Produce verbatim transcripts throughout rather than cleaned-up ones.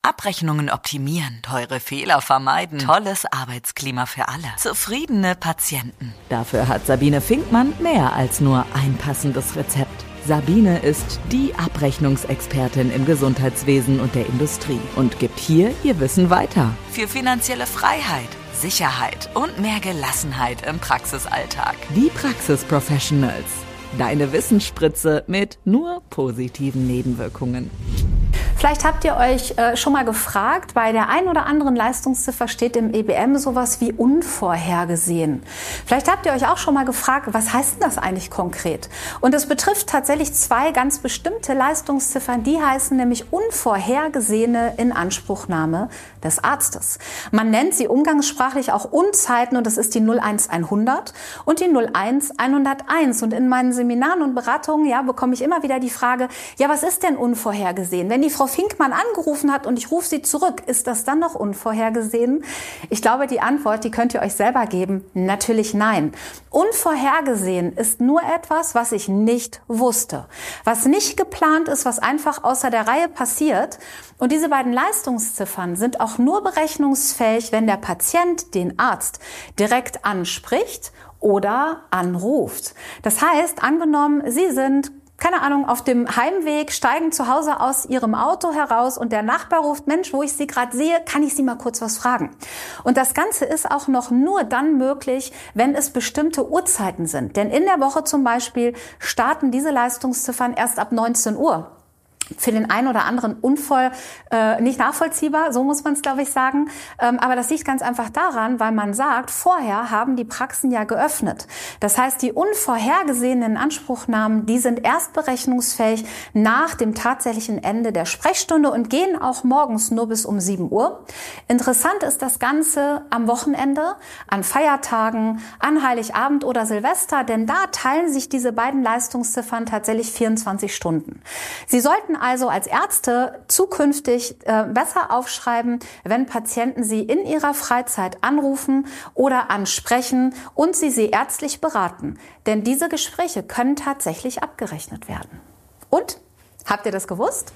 Abrechnungen optimieren, teure Fehler vermeiden, tolles Arbeitsklima für alle, zufriedene Patienten. Dafür hat Sabine Finkmann mehr als nur ein passendes Rezept. Sabine ist die Abrechnungsexpertin im Gesundheitswesen und der Industrie und gibt hier ihr Wissen weiter. Für finanzielle Freiheit, Sicherheit und mehr Gelassenheit im Praxisalltag. Die Praxis-Professionals. Deine Wissensspritze mit nur positiven Nebenwirkungen. Vielleicht habt ihr euch äh, schon mal gefragt, bei der ein oder anderen Leistungsziffer steht im E B M sowas wie unvorhergesehen. Vielleicht habt ihr euch auch schon mal gefragt, was heißt denn das eigentlich konkret? Und es betrifft tatsächlich zwei ganz bestimmte Leistungsziffern, die heißen nämlich unvorhergesehene Inanspruchnahme des Arztes. Man nennt sie umgangssprachlich auch Unzeiten und das ist die null eins hundert und die null eins hunderteins. Und in meinen Seminaren und Beratungen ja, bekomme ich immer wieder die Frage, ja, was ist denn unvorhergesehen? Wenn die Frau Finkmann angerufen hat und ich rufe sie zurück, ist das dann noch unvorhergesehen? Ich glaube, die Antwort, die könnt ihr euch selber geben. Natürlich nein. Unvorhergesehen ist nur etwas, was ich nicht wusste. Was nicht geplant ist, was einfach außer der Reihe passiert. Und diese beiden Leistungsziffern sind auch nur berechnungsfähig, wenn der Patient den Arzt direkt anspricht oder anruft. Das heißt, angenommen, Sie sind keine Ahnung, auf dem Heimweg, steigen zu Hause aus Ihrem Auto heraus und der Nachbar ruft, Mensch, wo ich Sie gerade sehe, kann ich Sie mal kurz was fragen? Und das Ganze ist auch noch nur dann möglich, wenn es bestimmte Uhrzeiten sind. Denn in der Woche zum Beispiel starten diese Leistungsziffern erst ab neunzehn Uhr. Für den einen oder anderen unvoll, äh, nicht nachvollziehbar, so muss man es, glaube ich, sagen. Ähm, aber das liegt ganz einfach daran, weil man sagt, vorher haben die Praxen ja geöffnet. Das heißt, die unvorhergesehenen Inanspruchnahmen, die sind erst berechnungsfähig nach dem tatsächlichen Ende der Sprechstunde und gehen auch morgens nur bis um sieben Uhr. Interessant ist das Ganze am Wochenende, an Feiertagen, an Heiligabend oder Silvester, denn da teilen sich diese beiden Leistungsziffern tatsächlich vierundzwanzig Stunden. Sie sollten also als Ärzte zukünftig äh, besser aufschreiben, wenn Patienten Sie in Ihrer Freizeit anrufen oder ansprechen und Sie sie ärztlich beraten. Denn diese Gespräche können tatsächlich abgerechnet werden. Und? Habt ihr das gewusst?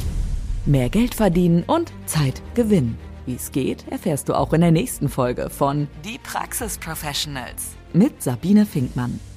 Mehr Geld verdienen und Zeit gewinnen. Wie es geht, erfährst du auch in der nächsten Folge von Die Praxis-Professionals mit Sabine Finkmann.